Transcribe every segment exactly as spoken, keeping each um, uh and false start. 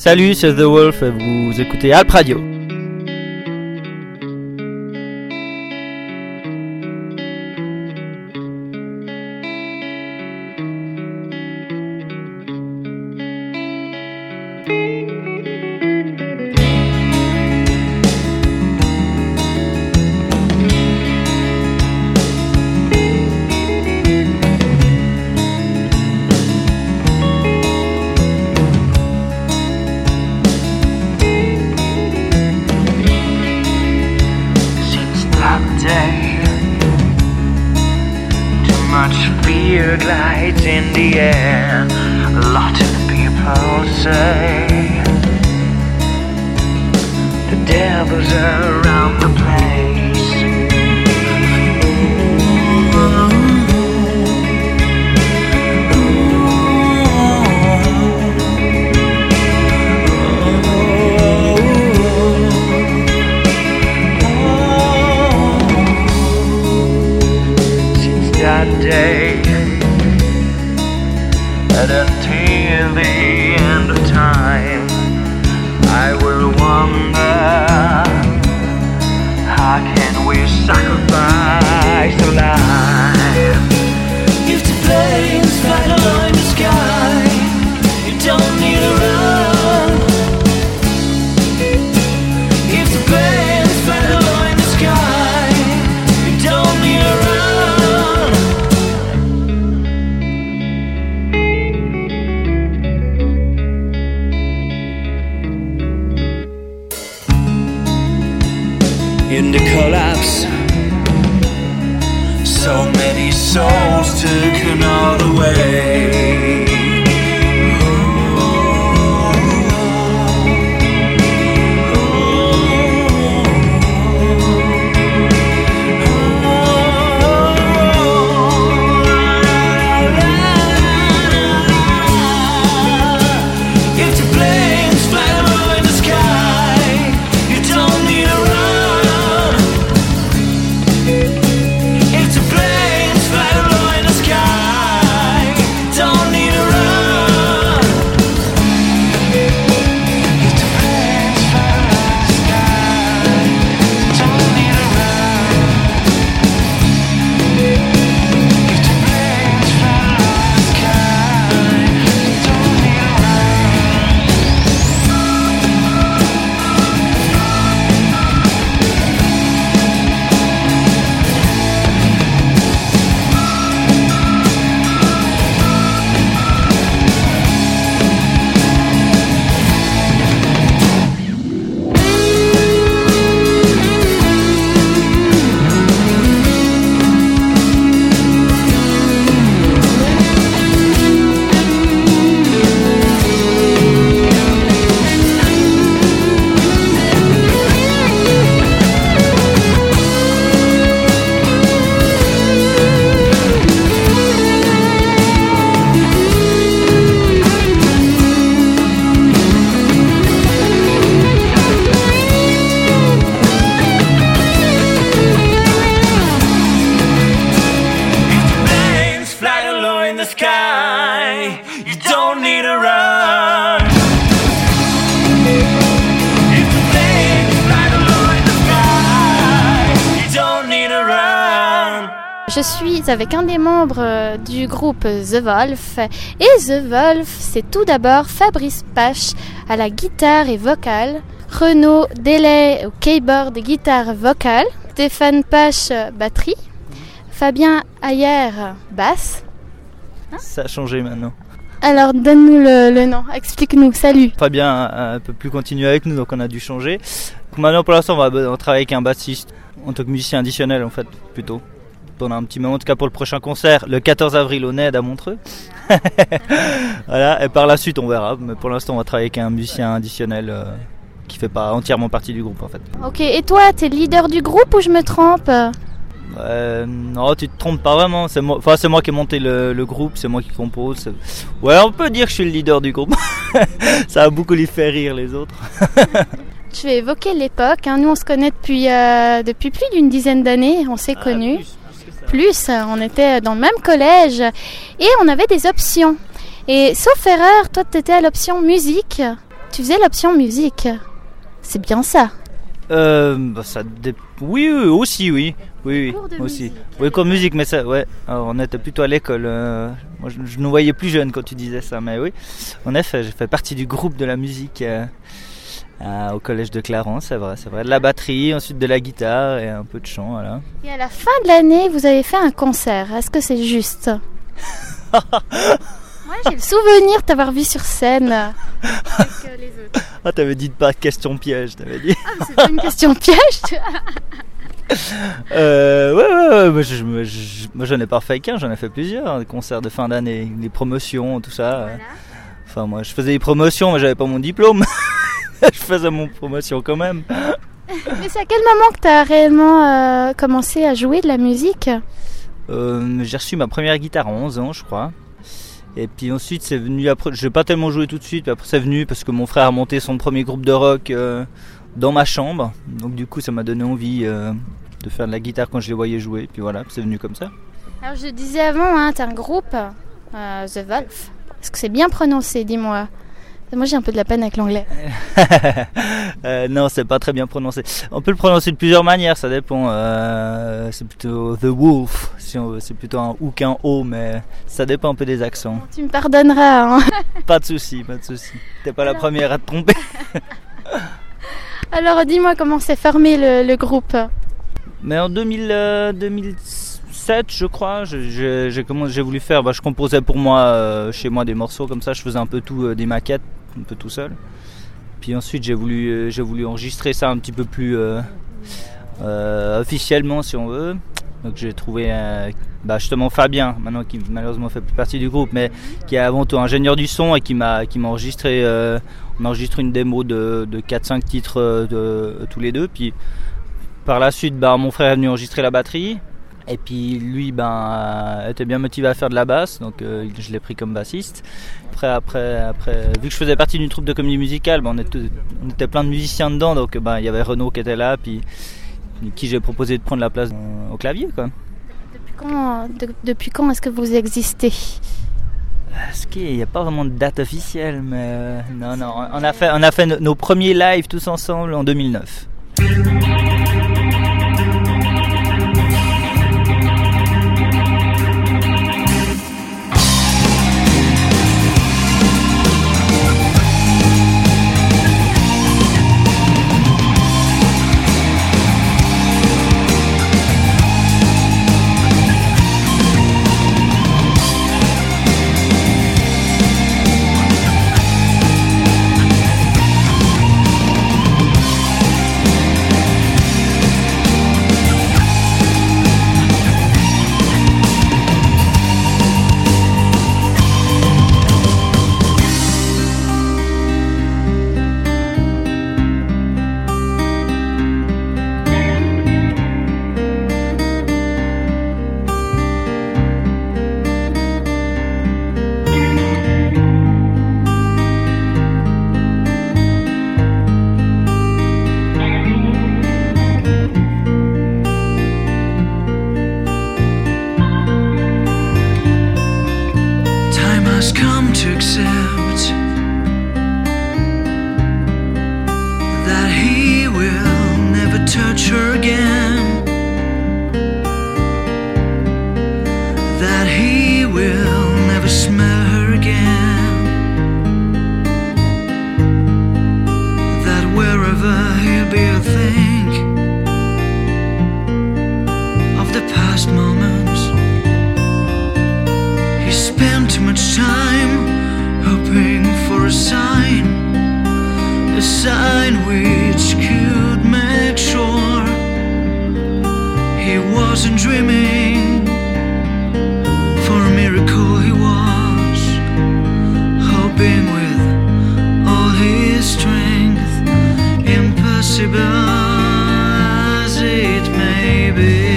Salut, c'est The Wolf, vous écoutez Alp Radio. In the collapse, so many souls taken all the way. Je suis avec un des membres du groupe The Wolf. Et The Wolf, c'est tout d'abord Fabrice Pache à la guitare et vocale, Renaud Delay au keyboard et guitare vocale, Stéphane Pache batterie, Fabien Ayer basse. Hein? Ça a changé maintenant. Alors donne-nous le, le nom, explique-nous, salut. Fabien ne peut plus continuer avec nous, donc on a dû changer. Donc maintenant pour l'instant on va on travaille avec un bassiste en tant que musicien additionnel en fait plutôt. Pendant un petit moment, en tout cas pour le prochain concert, le quatorze avril au N E D à Montreux. Voilà, et par la suite on verra, mais pour l'instant on va travailler avec un musicien additionnel euh, qui fait pas entièrement partie du groupe en fait. Ok, et toi t'es le leader du groupe ou je me trompe? Euh, non, tu te trompes pas vraiment. C'est moi, enfin, c'est moi qui ai monté le, le groupe, c'est moi qui compose. C'est... Ouais, on peut dire que je suis le leader du groupe. Ça a beaucoup les fait rire les autres. Tu as évoqué l'époque. Hein. Nous, on se connaît depuis euh, depuis plus d'une dizaine d'années. On s'est ah, connus. Plus, plus, on était dans le même collège et on avait des options. Et sauf erreur, toi, tu étais à l'option musique. Tu faisais l'option musique. C'est bien ça. Euh, bah ça dé... Oui, oui, aussi, oui. Oui, Cours de oui, aussi. musique. Oui, cours de musique, mais ça, ouais. Alors, on était plutôt à l'école. euh, Moi, je, je nous voyais plus jeunes quand tu disais ça, mais oui. En effet, j'ai fait partie du groupe de la musique euh, à- au collège de Clarence, c'est vrai, c'est vrai. De la batterie, ensuite de la guitare et un peu de chant, voilà. Et à la fin de l'année, vous avez fait un concert. Est-ce que c'est juste? Moi, j'ai le souvenir de t'avoir vu sur scène avec les autres. Ah, t'avais dit de pas de question piège, t'avais dit. Ah, mais c'est pas une question piège. tu vois. Euh, ouais, ouais, ouais, moi, je, je, je- moi j'en ai pas fait qu'un, j'en ai fait plusieurs, hein, des concerts de fin d'année, des promotions, tout ça. euh. Voilà. Enfin, moi je faisais des promotions, mais j'avais pas mon diplôme. Je faisais mon promotion quand même. Mais c'est à quel moment que tu as réellement euh, commencé à jouer de la musique? Euh, j'ai reçu ma première guitare à onze ans, je crois. Et puis ensuite, c'est venu après. J'ai pas tellement joué tout de suite, puis après, c'est venu parce que mon frère a monté son premier groupe de rock euh, dans ma chambre. Donc, du coup, ça m'a donné envie euh, de faire de la guitare quand je les voyais jouer. Puis voilà, c'est venu comme ça. Alors je disais avant, hein, tu as un groupe, euh, The Wolf. Est-ce que c'est bien prononcé, dis-moi? Moi j'ai un peu de la peine avec l'anglais. Euh, non, c'est pas très bien prononcé. On peut le prononcer de plusieurs manières, ça dépend. Euh, c'est plutôt The Wolf, si on veut. C'est plutôt un ou qu'un O, mais ça dépend un peu des accents. Tu me pardonneras. Hein. Pas de souci, pas de souci. T'es pas la Alors. première à te tromper. Alors dis-moi comment s'est formé le, le groupe. Mais en deux mille, euh, deux mille sept, je crois, je- je- j'ai commencé, j'ai voulu faire. Bah, je composais pour moi, euh, chez moi, des morceaux comme ça. Je faisais un peu tout, euh, des maquettes, un peu tout seul. Puis ensuite, j'ai voulu, euh, j'ai voulu enregistrer ça un petit peu plus euh, euh, officiellement, si on veut. Donc j'ai trouvé euh, bah, justement Fabien, maintenant qui malheureusement fait plus partie du groupe, mais qui est avant tout ingénieur du son et qui m'a, qui m'a enregistré. Euh, on a enregistré une démo de, de quatre cinq titres euh, de, tous les deux. Puis par la suite, bah, mon frère est venu enregistrer la batterie. Et puis lui ben, euh, était bien motivé à faire de la basse, donc euh, je l'ai pris comme bassiste. Après, après, après, vu que je faisais partie d'une troupe de comédie musicale, ben, on, était, on était plein de musiciens dedans, donc ben, il y avait Renaud qui était là, puis qui j'ai proposé de prendre la place euh, au clavier, quoi. Depuis quand, de- depuis quand est-ce que vous existez? Est-ce qu'il n'y a pas vraiment de date officielle, mais euh, non, non, on a fait, on a fait no- nos premiers lives tous ensemble en deux mille neuf. Time has come to accept that he will never touch her again, that he will never smell her again, that wherever he'll be, he'll think of the past moments. He spent too much time hoping for a sign, a sign which could make sure he wasn't dreaming. For a miracle he was hoping with all his strength, impossible as it may be.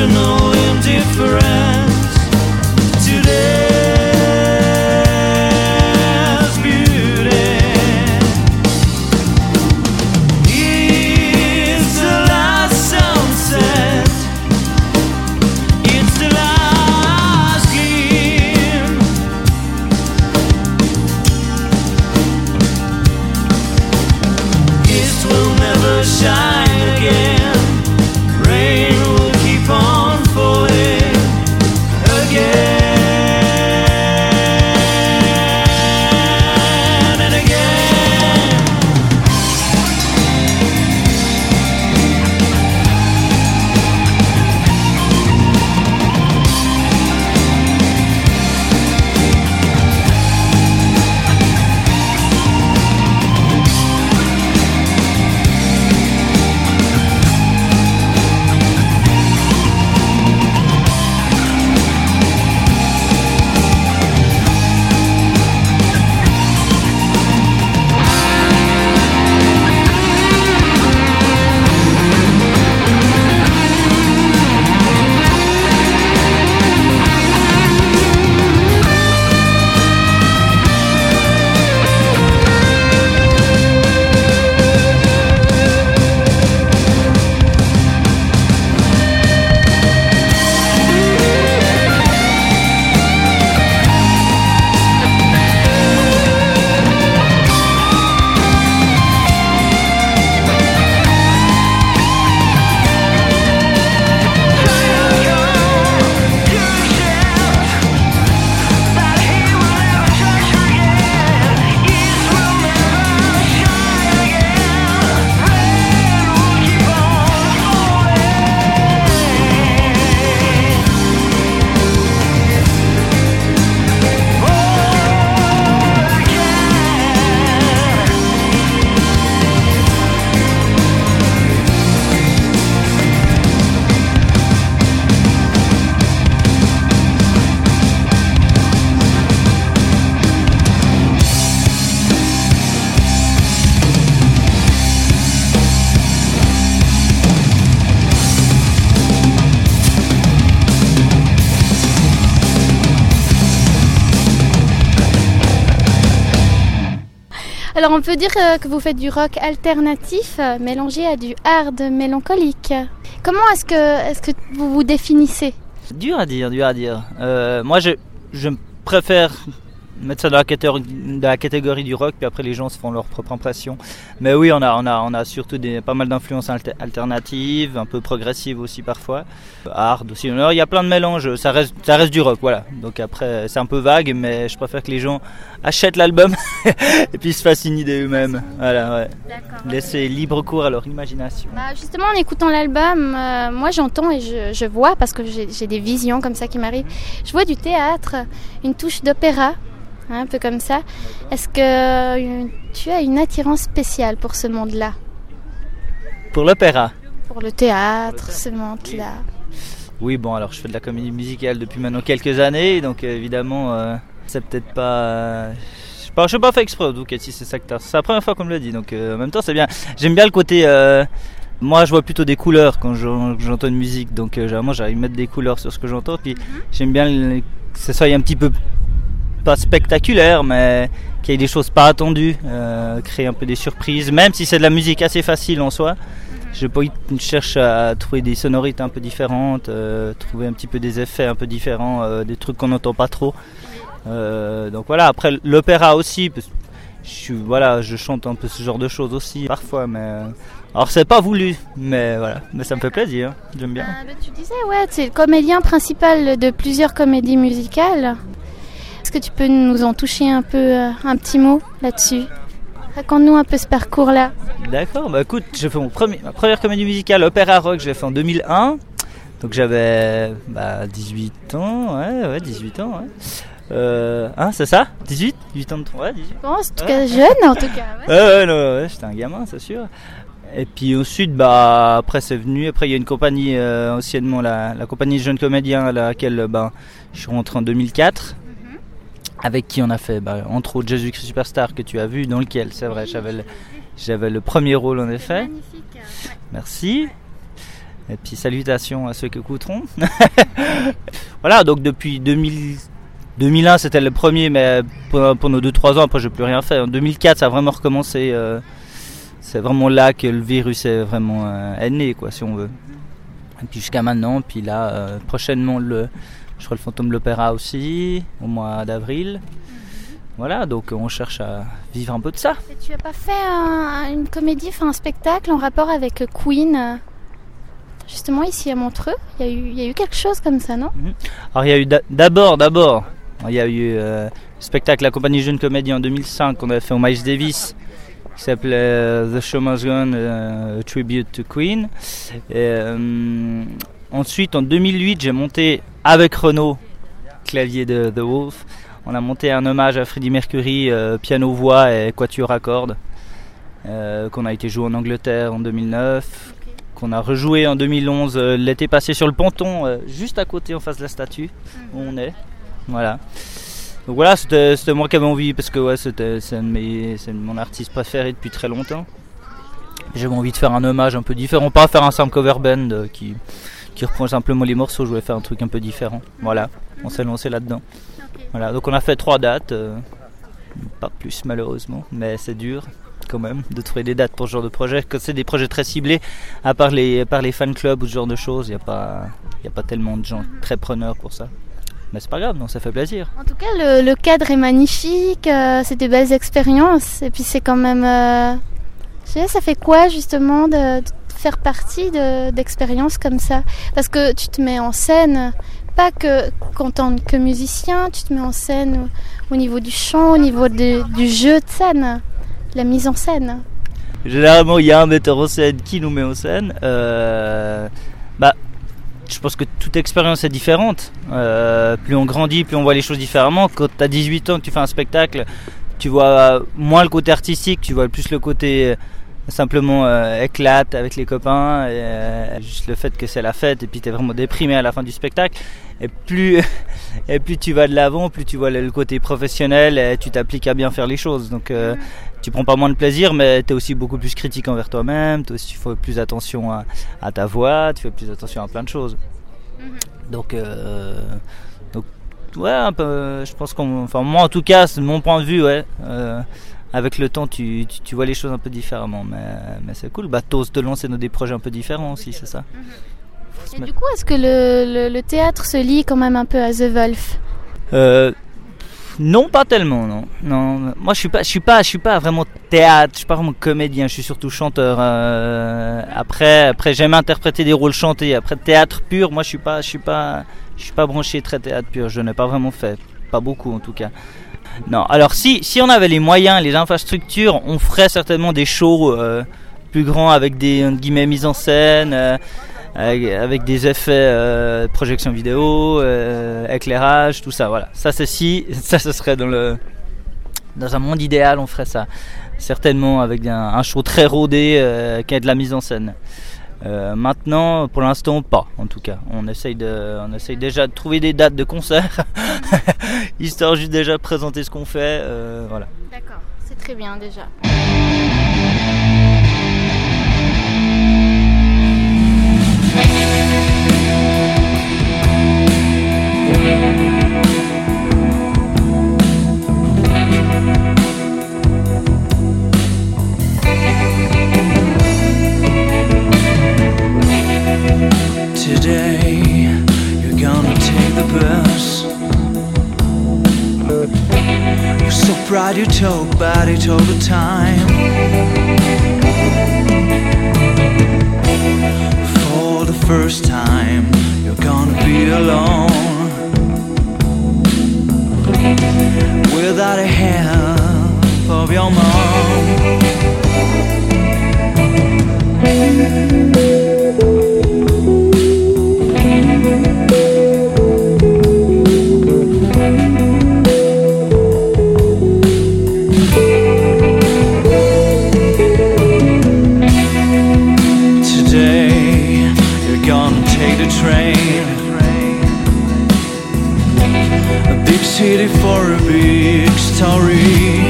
emotional indifference to there's beauty. It's the last sunset, it's the last gleam. It will never shine again. Rain will keep on falling again and again. Alors on peut dire euh, que vous faites du rock alternatif euh, mélangé à du hard mélancolique. Comment est-ce que, est-ce que vous vous définissez ? Dur à dire, dur à dire. Euh, moi, je, je préfère mettre ça dans la catégorie, dans la catégorie du rock, puis après les gens se font leur propre impression. Mais oui, on a, on a, on a surtout des, pas mal d'influences alter, alternatives, un peu progressives aussi parfois, hard aussi. Alors, il y a plein de mélanges, ça reste, ça reste du rock, voilà. Donc après, c'est un peu vague, mais je préfère que les gens achètent l'album et puis se fassent une idée eux-mêmes. Voilà, ouais. Laisser libre cours à leur imagination. Bah justement, en écoutant l'album, euh, moi j'entends et je, je vois, parce que j'ai, j'ai des visions comme ça qui m'arrivent, je vois du théâtre, une touche d'opéra. Un peu comme ça. Est-ce que euh, tu as une attirance spéciale pour ce monde-là ? Pour l'opéra ? Pour le théâtre, ce monde-là. Oui, bon, alors je fais de la comédie musicale depuis maintenant quelques années, donc euh, évidemment, euh, c'est peut-être pas... Euh, je ne suis pas fait exprès, donc si c'est ça que t'as. C'est la première fois qu'on me le dit, donc euh, en même temps c'est bien. J'aime bien le côté... Euh, moi je vois plutôt des couleurs quand j'entends une musique, donc euh, généralement j'arrive à mettre des couleurs sur ce que j'entends, puis mm-hmm. j'aime bien le, que ce soit un petit peu... pas spectaculaire, mais qu'il y ait des choses pas attendues, euh, créer un peu des surprises, même si c'est de la musique assez facile en soi. Je cherche à trouver des sonorités un peu différentes, euh, trouver un petit peu des effets un peu différents, euh, des trucs qu'on n'entend pas trop. Euh, donc voilà, après l'opéra aussi, parce que je, suis, voilà, je chante un peu ce genre de choses aussi parfois, mais euh, alors c'est pas voulu, mais voilà, mais ça me fait plaisir, j'aime bien. Euh, bah, tu disais, ouais, c'est le comédien principal de plusieurs comédies musicales. Est-ce que tu peux nous en toucher un peu, euh, un petit mot là-dessus ? Raconte-nous un peu ce parcours-là. D'accord, bah écoute, j'ai fait mon premier, ma première comédie musicale, opéra rock, je l'ai fait en deux mille un. Donc j'avais bah, dix-huit ans, ouais, ouais, dix-huit ans, ouais. Euh, hein, c'est ça ? dix-huit ? dix-huit ans de ouais, dix-huit. Bon, c'est en tout cas jeune, en tout cas. Ouais, ouais, ouais, non, ouais, j'étais un gamin, c'est sûr. Et puis ensuite, bah, après c'est venu, après il y a une compagnie, euh, anciennement la, la compagnie de jeunes comédiens à laquelle bah, je suis rentré en deux mille quatre. Avec qui on a fait, bah, entre autres, Jésus-Christ Superstar que tu as vu, dans lequel, c'est vrai, j'avais le, j'avais le premier rôle en effet. Magnifique. Ouais. Merci. Et puis salutations à ceux qui écouteront. Voilà, donc depuis deux mille, deux mille un c'était le premier, mais pour, pour nos deux trois ans, après j'ai plus rien fait. En deux mille quatre ça a vraiment recommencé. Euh, c'est vraiment là que le virus est vraiment euh, est né, quoi, si on veut. Et puis jusqu'à maintenant, puis là, euh, prochainement, le, je ferai le Fantôme de l'Opéra aussi, au mois d'avril. Voilà, donc on cherche à vivre un peu de ça. Et tu n'as pas fait un, une comédie, enfin un spectacle en rapport avec Queen, justement ici à Montreux? Il y a eu, il y a eu quelque chose comme ça, non? Alors il y a eu d'abord, d'abord, il y a eu euh, le spectacle La Compagnie Jeune Comédie en deux mille cinq qu'on avait fait au Miles Davis, qui s'appelait euh, The Show Must Go On, euh, a Tribute to Queen. Et, euh, ensuite, en deux mille huit, j'ai monté avec Renaud, clavier de The Wolf, on a monté un hommage à Freddie Mercury, euh, piano-voix et quatuor à cordes, euh, qu'on a été joué en Angleterre en deux mille neuf, okay. Qu'on a rejoué en deux mille onze, euh, l'été passé sur le ponton, euh, juste à côté en face de la statue où on est. Voilà. Donc voilà, c'était, c'était moi qui avais envie, parce que ouais, c'était, c'est, un de mes, c'est mon artiste préféré depuis très longtemps. J'avais envie de faire un hommage un peu différent, pas faire un simple cover band euh, qui, qui reprend simplement les morceaux, je voulais faire un truc un peu différent. Voilà, on s'est lancé là-dedans. Voilà, donc on a fait trois dates, euh, pas plus malheureusement, mais c'est dur quand même de trouver des dates pour ce genre de projet. Quand c'est des projets très ciblés, à part les, par les fan clubs ou ce genre de choses, il n'y a pas, y a pas tellement de gens très preneurs pour ça. Mais c'est pas grave, non, ça fait plaisir. En tout cas, le, le cadre est magnifique, euh, c'est des belles expériences, et puis c'est quand même... Euh, je sais, ça fait quoi justement de, de faire partie de, d'expériences comme ça? Parce que tu te mets en scène... Pas que qu'en tant que musicien, tu te mets en scène au, au niveau du chant, au niveau de, du jeu de scène, la mise en scène. Généralement, il y a un metteur en scène qui nous met en scène. Euh, bah, je pense que toute expérience est différente. Euh, plus on grandit, plus on voit les choses différemment. Quand tu as dix-huit ans, que tu fais un spectacle, tu vois moins le côté artistique, tu vois plus le côté... simplement euh, éclate avec les copains et, euh, juste le fait que c'est la fête et puis t'es vraiment déprimé à la fin du spectacle et plus et plus tu vas de l'avant, plus tu vois le, le côté professionnel et tu t'appliques à bien faire les choses, donc euh, tu prends pas moins de plaisir, mais t'es aussi beaucoup plus critique envers toi-même, toi aussi tu fais plus attention à, à ta voix, tu fais plus attention à plein de choses, donc euh, donc ouais, un peu, je pense qu'on, enfin moi en tout cas c'est mon point de vue, ouais, euh, avec le temps, tu, tu, tu vois les choses un peu différemment, mais, mais c'est cool. Bah, t'oses te lancer dans des projets un peu différents aussi, c'est ça. Et du coup, est-ce que le, le, le théâtre se lie quand même un peu à The Wolf? euh, Non, pas tellement, non. non. Moi, je suis pas, je suis pas, je suis pas vraiment théâtre. Je suis pas vraiment comédien. Je suis surtout chanteur. Euh, après, après, j'aime interpréter des rôles chantés. Après, théâtre pur, moi, je suis pas, je suis pas, je suis pas branché très théâtre pur. Je n'ai pas vraiment fait, pas beaucoup en tout cas. Non, alors si, si on avait les moyens, les infrastructures, on ferait certainement des shows euh, plus grands avec des guillemets mises en scène, euh, avec des effets euh, projection vidéo, euh, éclairage, tout ça. Voilà, ça c'est si, ça ce serait dans le dans un monde idéal, on ferait ça certainement avec un, un show très rodé euh, qui a de la mise en scène. Euh, maintenant, pour l'instant, pas. En tout cas, on essaye de, on essaye déjà de trouver des dates de concert, histoire juste déjà de présenter ce qu'on fait. Euh, voilà. D'accord, c'est très bien déjà. Today, you're gonna take the bus. You're so proud you talk about it all the time. For the first time, you're gonna be alone, without a help of your mom. City for a big story.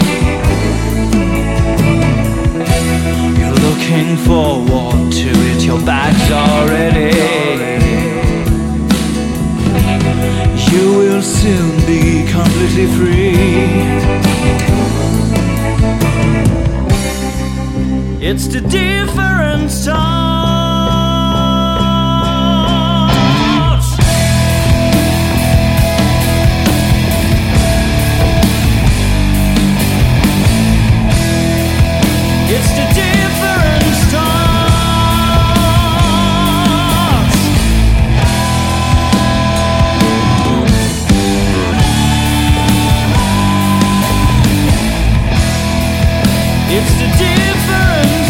You're looking forward to it, your your bags are ready. You will soon be completely free. It's the different stars. It's the different stars. It's the different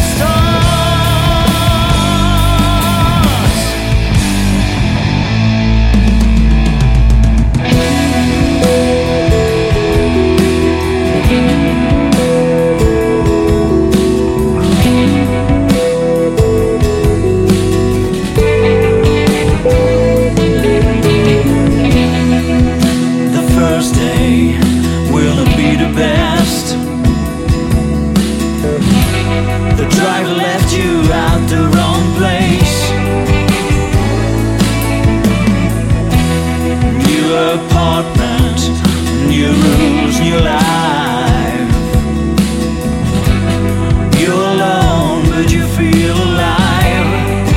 stars. The first day will be the best. The driver left you at the wrong place. New apartment, new rules, new life. You're alone, but you feel alive.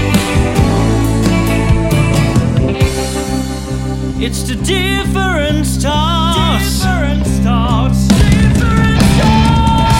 It's the different stars. Different stars. Different stars.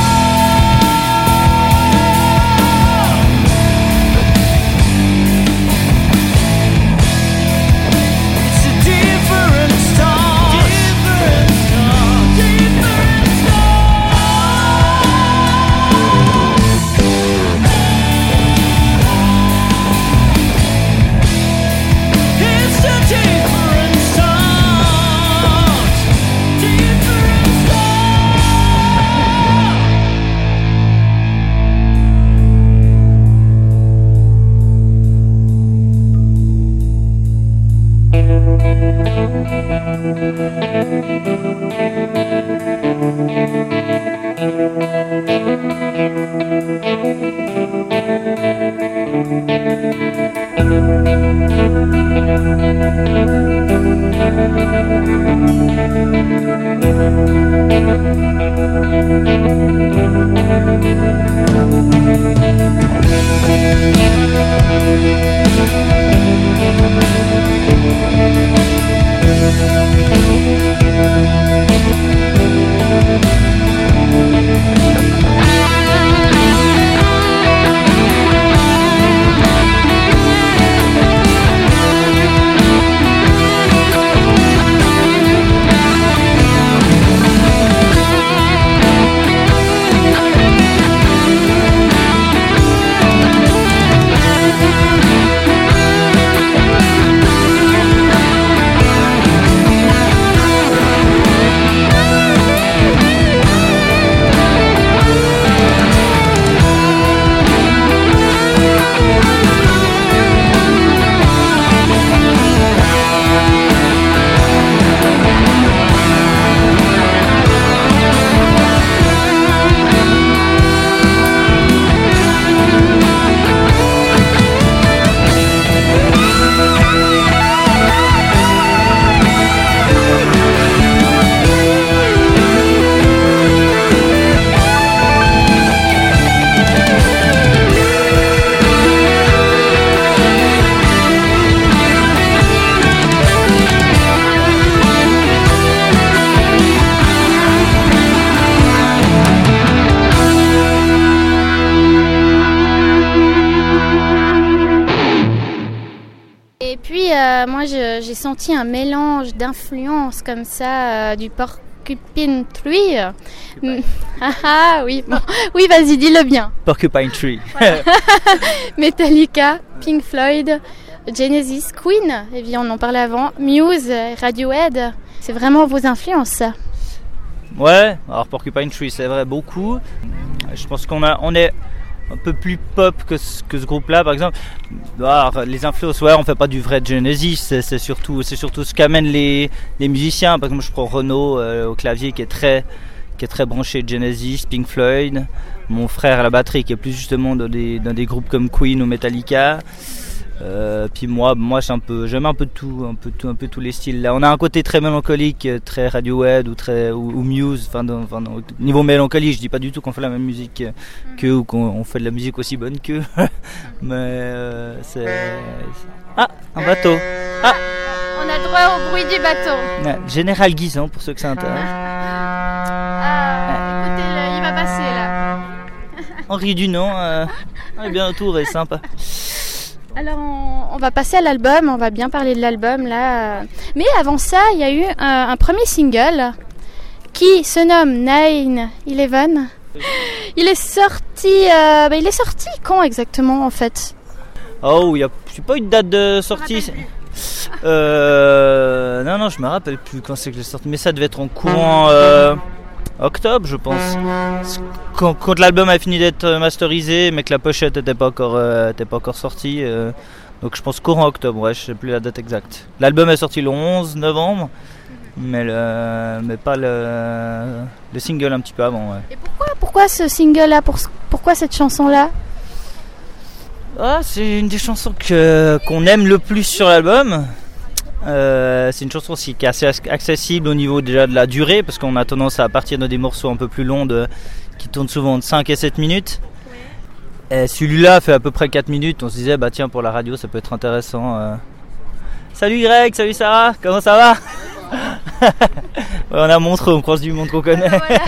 euh, moi je, j'ai senti un mélange d'influences comme ça, euh, du Porcupine Tree. Mm. Ah, ah oui, bon. Oui, vas-y, dis-le bien. Porcupine Tree. Voilà. Metallica, Pink Floyd, Genesis, Queen, et bien on en parlait avant, Muse, Radiohead. C'est vraiment vos influences, ça? Ouais, alors Porcupine Tree, c'est vrai, beaucoup. Je pense qu'on a, on est un peu plus pop que ce, que ce groupe-là, par exemple. Alors, les influences, ouais, on fait pas du vrai Genesis, c'est, c'est surtout, c'est surtout ce qu'amènent les, les musiciens. Par exemple, je prends Renaud euh, au clavier, qui est très, qui est très branché Genesis, Pink Floyd. Mon frère à la batterie qui est plus justement dans des, dans des groupes comme Queen ou Metallica. Euh, puis moi, moi c'est un peu, j'aime un peu tout, un peu tout, un peu tous les styles. Là, on a un côté très mélancolique, très Radiohead ou très ou, ou Muse. Enfin, dans, enfin, dans, niveau mélancolie, je dis pas du tout qu'on fait la même musique qu'eux ou qu'on on fait de la musique aussi bonne qu'eux. Mais euh, c'est, ah, un bateau. Ah, on a le droit au bruit du bateau. Ouais, Général Guisan pour ceux que ça intéresse. Ah, écoutez, il va passer là. Henri Dunant, euh, on est bien autour et sympa. Alors on, on va passer à l'album, on va bien parler de l'album là. Mais avant ça, il y a eu un, un premier single qui se nomme nine eleven. Il est sorti, euh, bah il est sorti quand exactement en fait? Oh, il n'y a pas eu de date de sortie. Euh, non, non, je me rappelle plus quand c'est que j'ai sorti, mais ça devait être en courant euh, octobre, je pense. Quand, quand l'album a fini d'être masterisé, mais que la pochette n'était pas encore, euh, était pas encore sortie. Euh, donc je pense courant octobre, ouais, je sais plus la date exacte. L'album est sorti le onze novembre, mais, le, mais pas le, le single un petit peu avant. Ouais. Et pourquoi, pourquoi ce single-là, pour, pourquoi cette chanson-là? Ah, c'est une des chansons que, qu'on aime le plus sur l'album. Euh, c'est une chanson aussi qui est assez accessible au niveau déjà de la durée, parce qu'on a tendance à partir de des morceaux un peu plus longs de, qui tournent souvent de cinq et sept minutes. Et celui-là fait à peu près quatre minutes. On se disait, bah tiens, pour la radio, ça peut être intéressant. Euh... Salut Greg, salut Sarah, comment ça va? Ouais, on a Montreux, on croise du monde qu'on connaît. Voilà.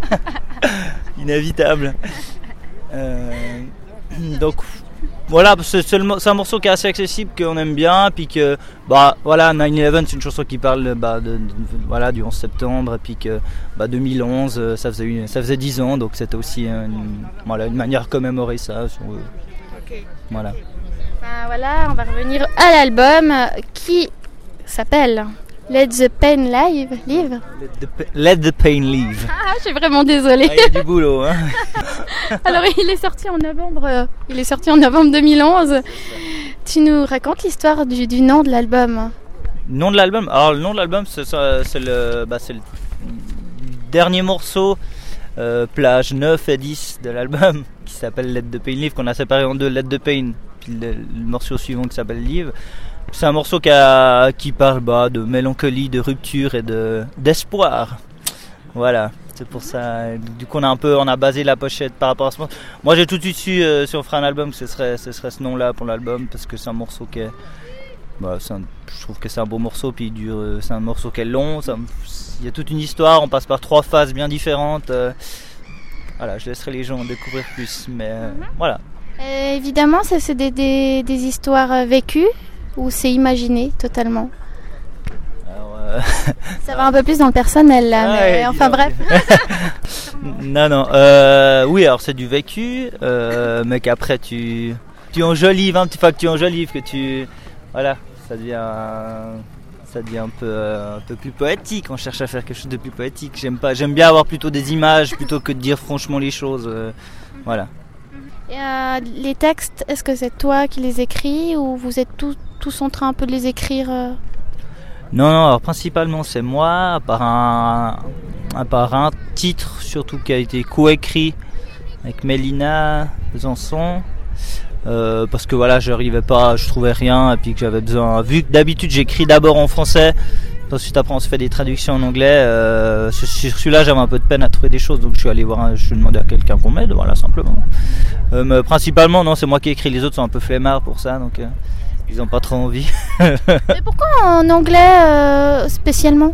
Inévitable. Euh... Donc voilà, c'est, c'est, le, c'est un morceau qui est assez accessible, qu'on aime bien, puis que bah voilà, nine eleven c'est une chanson qui parle bah, de, de, voilà, du onze septembre, et puis que bah, deux mille onze ça faisait une, ça faisait dix ans, donc c'était aussi une, voilà, une manière de commémorer ça. Sur, okay. Voilà. Ben, voilà, on va revenir à l'album qui s'appelle Let the Pain Live, live. Let the, let the Pain Live. Ah, je suis vraiment désolée. Ah, il y a du boulot, hein. Alors, il est sorti en novembre. Il est sorti en novembre deux mille onze. Tu nous racontes l'histoire du, du nom de l'album? Nom de l'album. Alors, le nom de l'album, c'est, c'est le, bah, c'est le dernier morceau, euh, plage neuf et dix de l'album, qui s'appelle Let the Pain Live, qu'on a séparé en deux, Let the Pain, puis le, le morceau suivant qui s'appelle Live. C'est un morceau qui, a, qui parle bah, de mélancolie, de rupture et de, d'espoir. Voilà, c'est pour ça. Du coup, on a un peu, on a basé la pochette par rapport à ce morceau. Moi, j'ai tout de suite su euh, si on ferait un album, ce serait, ce serait ce nom-là pour l'album, parce que c'est un morceau qui est, bah, c'est un, je trouve que c'est un beau morceau, puis il dure, c'est un morceau qui est long. Ça, il y a toute une histoire. On passe par trois phases bien différentes. Euh, voilà, je laisserai les gens en découvrir plus, mais euh, mm-hmm. Voilà. Euh, évidemment, ça, c'est des, des, des histoires vécues. Ou c'est imaginé totalement? Alors, euh... Ça va un peu plus dans le personnel là, ah, mais ouais, enfin bref. non, non. Euh, oui, alors c'est du vécu, euh, mais qu'après tu, tu enjolives un petit peu, que tu enjolives, que tu, voilà, ça devient, ça devient un peu, euh, un peu plus poétique. On cherche à faire quelque chose de plus poétique. J'aime pas, j'aime bien avoir plutôt des images plutôt que de dire franchement les choses. Euh, voilà. Et euh, les textes, est-ce que c'est toi qui les écris ou vous êtes tous, tous en train un peu de les écrire euh... Non, non, alors principalement c'est moi, à part un, à part un titre surtout qui a été coécrit avec Mélina Besançon, euh, parce que voilà, je n'arrivais pas, je trouvais rien, et puis que j'avais besoin, vu que d'habitude j'écris d'abord en français, ensuite après on se fait des traductions en anglais, euh, sur celui-là j'avais un peu de peine à trouver des choses, donc je suis allé voir, un, je suis demandé à quelqu'un qu'on m'aide, voilà, simplement. Euh, mais principalement non, c'est moi qui écris, les autres sont un peu flemmards pour ça, donc euh, ils n'ont pas trop envie. Mais pourquoi en anglais euh, spécialement?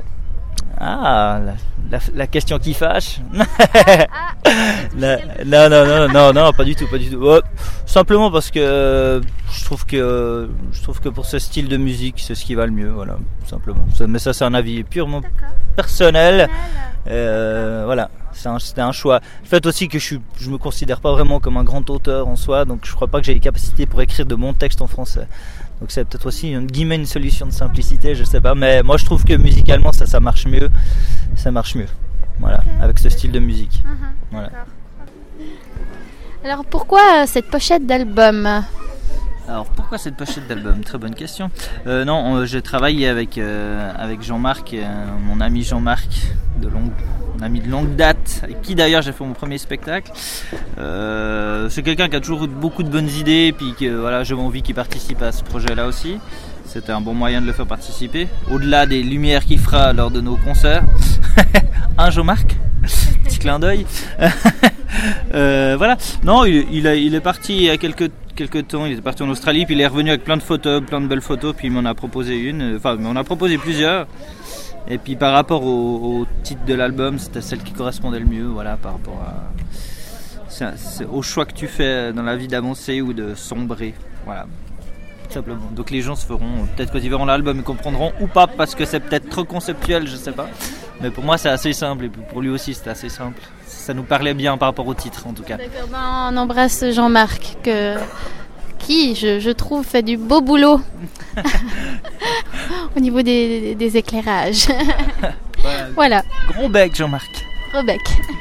Ah, la, la, la question qui fâche. ah, la, non, non, non, non, non, pas du tout, pas du tout. Oh, simplement parce que euh, je trouve que euh, je trouve que pour ce style de musique, c'est ce qui va le mieux, voilà, simplement. Ça, mais ça, c'est un avis purement D'accord. personnel. Euh, voilà, c'est un, c'était un choix. Le fait aussi que je suis, je me considère pas vraiment comme un grand auteur en soi, donc je crois pas que j'ai les capacités pour écrire de bons textes en français. Donc c'est peut-être aussi une guillemets une solution de simplicité, je sais pas, mais moi je trouve que musicalement ça ça marche mieux, ça marche mieux, voilà, okay. Avec ce style de musique. Uh-huh, voilà. Alors pourquoi cette pochette d'album? Alors pourquoi cette pochette d'album? Très bonne question. Euh, non, on, j'ai travaillé avec, euh, avec Jean-Marc, euh, mon ami Jean-Marc, de longue, mon ami de longue date, avec qui d'ailleurs j'ai fait mon premier spectacle. Euh, c'est quelqu'un qui a toujours eu beaucoup de bonnes idées, puis que voilà, j'avais envie qu'il participe à ce projet-là aussi. C'était un bon moyen de le faire participer, au-delà des lumières qu'il fera lors de nos concerts. Hein, Jean-Marc? Petit clin d'œil. euh, voilà. Non, il, il, a, il est parti il y a quelques quelques temps, il est parti en Australie, puis il est revenu avec plein de photos, plein de belles photos, puis il m'en a proposé une, enfin, il m'en a proposé plusieurs. Et puis par rapport au, au titre de l'album, c'était celle qui correspondait le mieux, voilà, par rapport à, c'est, c'est au choix que tu fais dans la vie d'avancer ou de sombrer, voilà. Simplement. Donc les gens se feront, peut-être quand ils verront l'album, ils comprendront ou pas, parce que c'est peut-être trop conceptuel, je sais pas. Mais pour moi c'est assez simple, et pour lui aussi c'était assez simple. Ça nous parlait bien par rapport au titre en tout cas. D'accord, ben on embrasse Jean-Marc que, qui, je, je trouve, fait du beau boulot au niveau des, des éclairages. Voilà. Voilà. Gros bec Jean-Marc. Gros bec.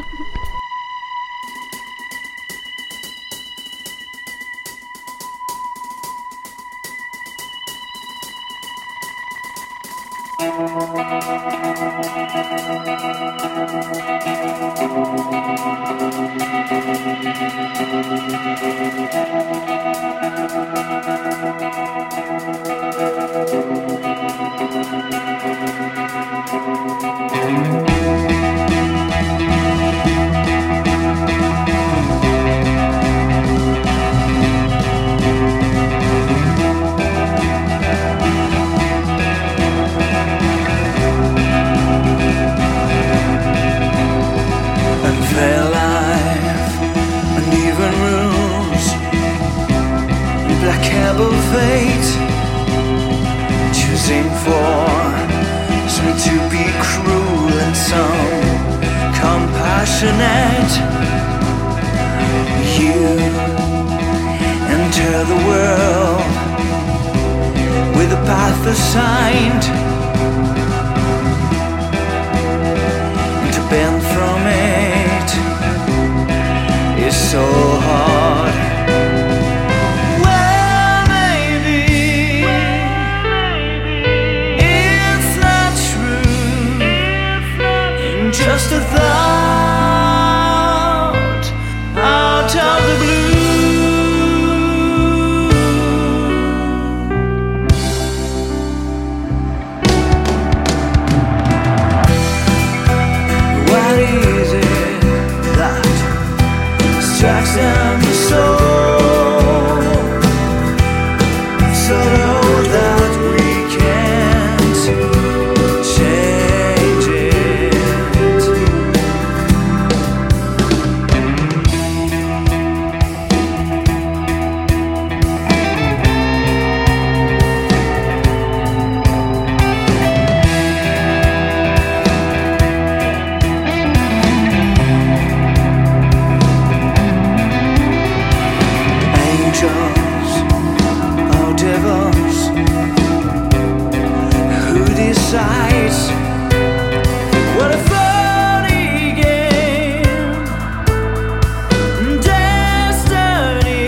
Choosing for some to be cruel and some compassionate. You enter the world with a path assigned, and to bend from it is so hard. Just a thought out of the blue. What is it that strikes them so? So that we can't change it. What a funny game, destiny,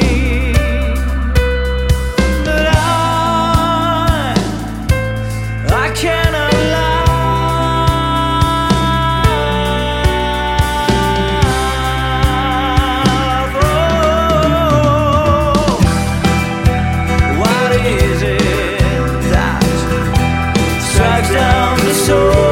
that I, I cannot love. Oh, what is it that strikes down the soul?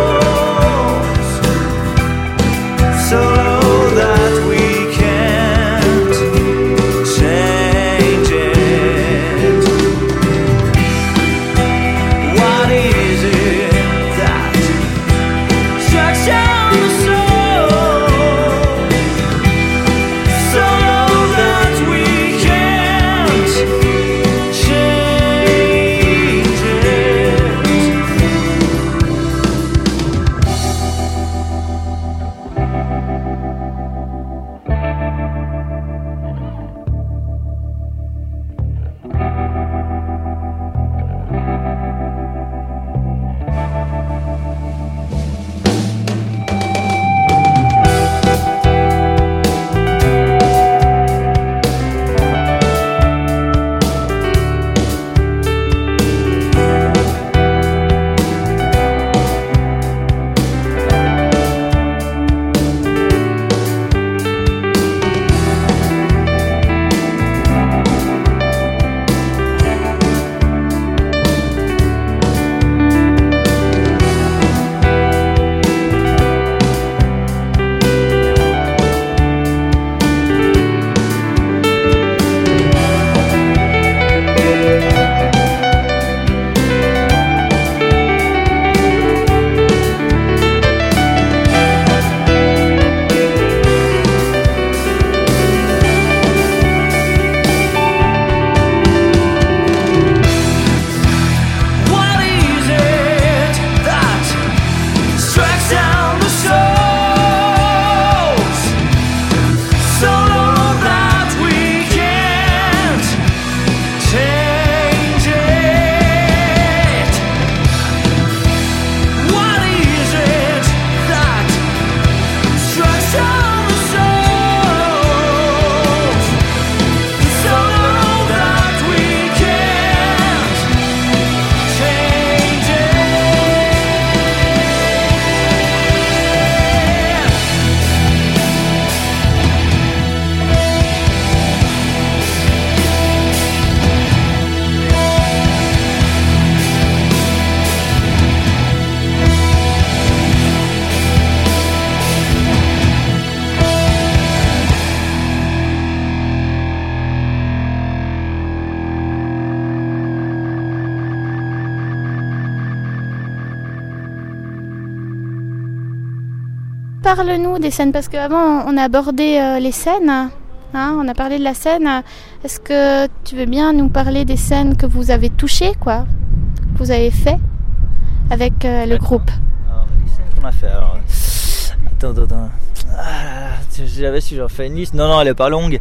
parle-nous des scènes, parce qu'avant on a abordé euh, les scènes, hein, on a parlé de la scène. Est-ce que tu veux bien nous parler des scènes que vous avez touchées, quoi, que vous avez fait avec euh, le groupe? Alors, les scènes qu'on a fait, alors... Attends, attends, attends. Ah, j'avais si j'en fais une liste. Non, non, elle est pas longue.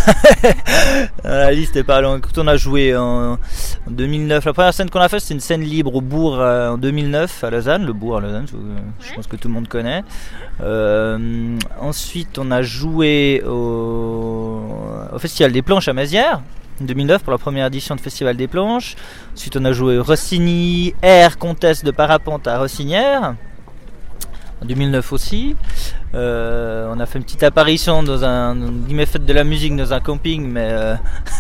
La liste est pas longue. Écoute, on a joué en, en deux mille neuf. La première scène qu'on a faite, c'est une scène libre au Bourg euh, en deux mille neuf à Lausanne. Le Bourg à Lausanne, je, je ouais. pense que tout le monde connaît. Euh, ensuite, on a joué au, au Festival des Planches à Mézières. En deux mille neuf pour la première édition de Festival des Planches. Ensuite, on a joué Rossini Air Contest de Parapente à Rossinière. En deux mille neuf aussi. Euh, on a fait une petite apparition dans un guillemets fête de la musique dans un camping, mais euh,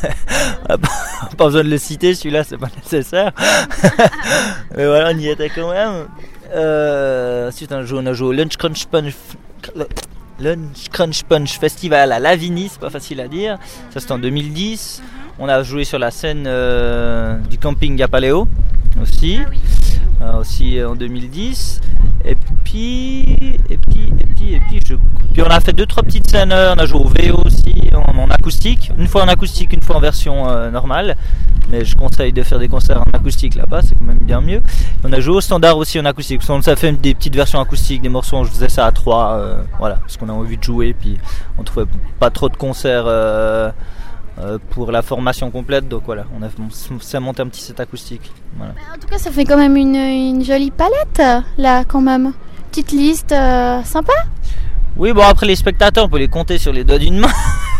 pas besoin de le citer, celui-là c'est pas nécessaire. Mais voilà, on y était quand même. Euh, ensuite on a joué, on a joué au Lunch Crunch Punch Lunch Crunch Punch Festival à Lavigny, c'est pas facile à dire. Ça c'était en deux mille dix. On a joué sur la scène euh, du camping Gapaleo aussi. Ah oui. Euh, aussi en deux mille dix. Et puis, et puis, et puis, et puis, je... puis on a fait deux trois petites scènes. On a joué au V O aussi en, en acoustique. Une fois en acoustique, une fois en version euh, normale. Mais je conseille de faire des concerts en acoustique là-bas, c'est quand même bien mieux. On a joué au standard aussi en acoustique. Parce qu'on a fait des petites versions acoustiques, des morceaux. Je faisais ça à trois, euh, voilà, parce qu'on a envie de jouer. Puis on trouvait pas trop de concerts. Euh, Euh, pour la formation complète, donc voilà, on a ça monté un petit set acoustique. Voilà. En tout cas, ça fait quand même une, une jolie palette là, quand même. Petite liste euh, sympa. Oui, bon après les spectateurs, on peut les compter sur les doigts d'une main.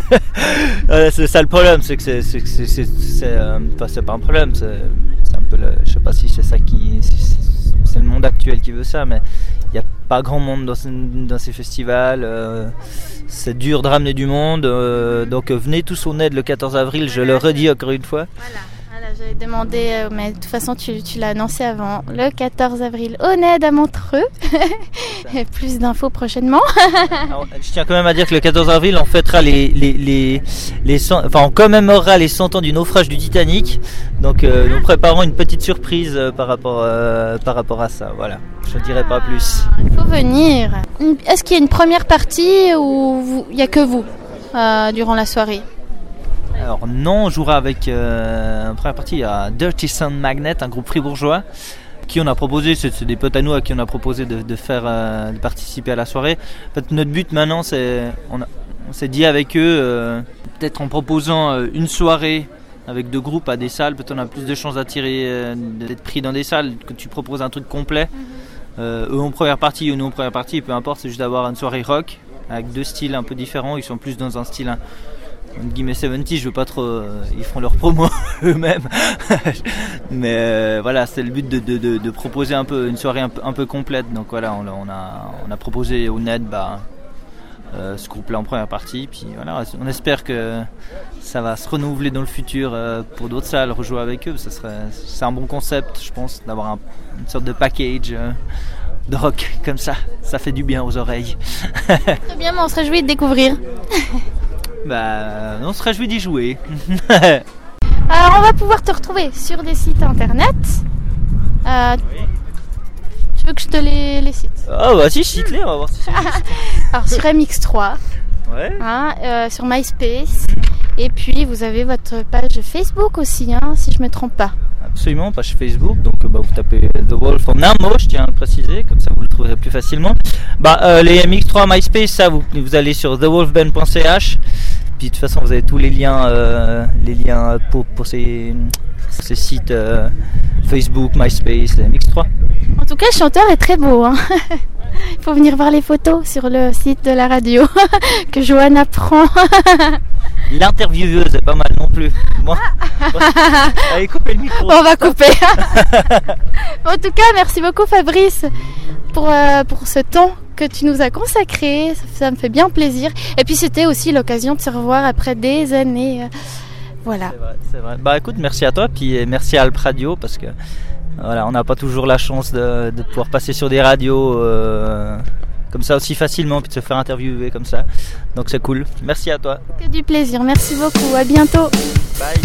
euh, c'est ça le problème, c'est que c'est, c'est, c'est, c'est, c'est, euh, enfin, c'est pas un problème, c'est, c'est un peu le, je sais pas si c'est ça qui, c'est, c'est le monde actuel qui veut ça, mais il y a pas grand monde dans, dans ces festivals. Euh, c'est dur de ramener du monde, euh, donc euh, venez tous au N E D le quatorze avril, je le redis encore une fois. Voilà, voilà j'avais demandé, euh, mais de toute façon tu, tu l'as annoncé avant, le quatorze avril au N E D à Montreux. Et plus d'infos prochainement. Alors, je tiens quand même à dire que le quatorze avril on fêtera les, les, les, les cent, enfin on commémorera les cent ans du naufrage du Titanic, donc euh, nous préparons une petite surprise euh, par, rapport, euh, par rapport à ça, voilà. Je ne dirai pas plus. Il faut venir. Est-ce qu'il y a une première partie ou il n'y a que vous euh, durant la soirée? Alors non, on jouera avec euh, en première partie, il y a Dirty Sound Magnet, un groupe fribourgeois qui on a proposé, c'est, c'est des potes à nous à qui on a proposé de, de faire, euh, de participer à la soirée. En fait, notre but maintenant, c'est, on, a, on s'est dit avec eux, euh, peut-être en proposant euh, une soirée avec deux groupes à des salles, peut-être on a plus de chances d'attirer, euh, d'être pris dans des salles, que tu proposes un truc complet. Euh, eux en première partie ou nous en première partie, peu importe, c'est juste d'avoir une soirée rock avec deux styles un peu différents. Ils sont plus dans un style un, un guillemets soixante-dix, je veux pas trop, euh, ils feront leur promo eux-mêmes. Mais euh, voilà, c'est le but de, de, de, de proposer un peu une soirée un peu, un peu complète. Donc voilà, on, on, a, on a proposé au N E D bah, euh, ce groupe-là en première partie. Puis voilà, on espère que ça va se renouveler dans le futur euh, pour d'autres salles, rejouer avec eux. Ça serait, c'est un bon concept, je pense, d'avoir un, une sorte de package euh, de rock comme ça. Ça fait du bien aux oreilles. Très bien, mais on se réjouit de découvrir. Bah, on se réjouit d'y jouer. Alors, on va pouvoir te retrouver sur des sites internet. Euh, oui. Tu veux que je te les, les cite? Ah bah si, cite-les, on va voir si c'est Alors, sur M X trois, ouais. hein, euh, sur MySpace, et puis vous avez votre page Facebook aussi, hein, si je me trompe pas. Absolument, page Facebook, donc bah, vous tapez The Wolf en un mot, je tiens à le préciser, comme ça vous le trouverez plus facilement. Bah, euh, les M X trois MySpace, ça vous, vous allez sur the wolf band point c h, puis de toute façon vous avez tous les liens, euh, les liens pour, pour ces, ces sites euh, Facebook, MySpace, M X trois. En tout cas, le chanteur est très beau, hein. Il faut venir voir les photos sur le site de la radio que Johanna prend. L'intervieweuse est pas mal non plus. Bon. Allez, coupez le micro. On va couper. En tout cas, merci beaucoup Fabrice pour, euh, pour ce temps que tu nous as consacré. Ça, ça me fait bien plaisir. Et puis c'était aussi l'occasion de se revoir après des années. Voilà. C'est vrai, c'est vrai. Bah écoute, merci à toi, puis merci à Alp Radio parce que voilà, on n'a pas toujours la chance de, de pouvoir passer sur des radios euh, comme ça aussi facilement, puis de se faire interviewer comme ça. Donc c'est cool. Merci à toi. Que du plaisir. Merci beaucoup. À bientôt. Bye.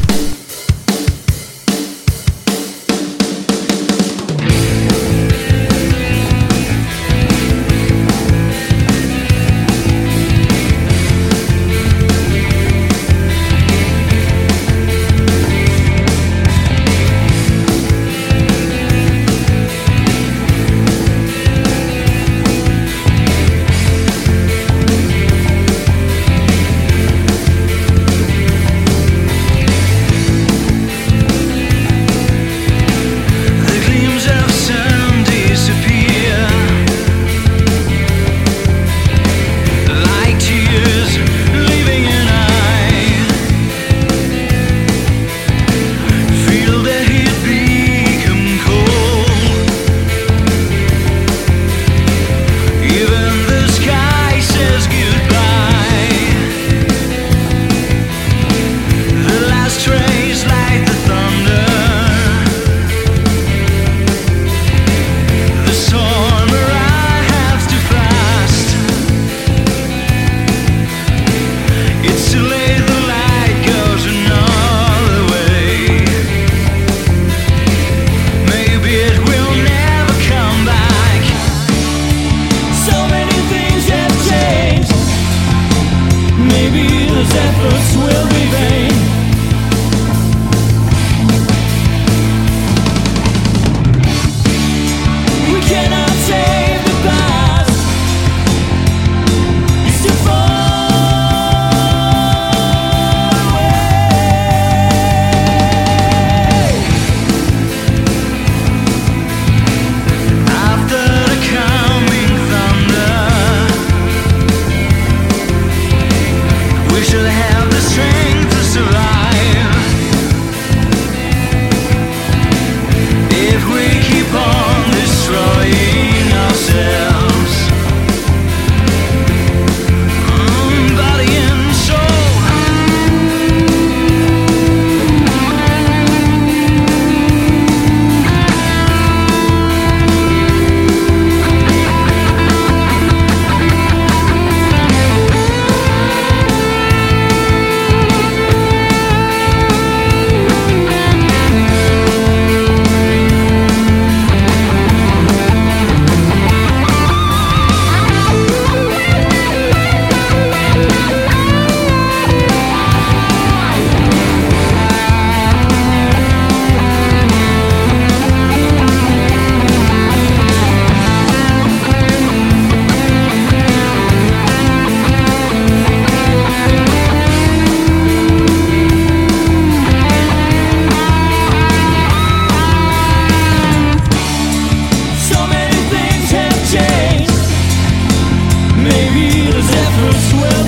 'cause efforts will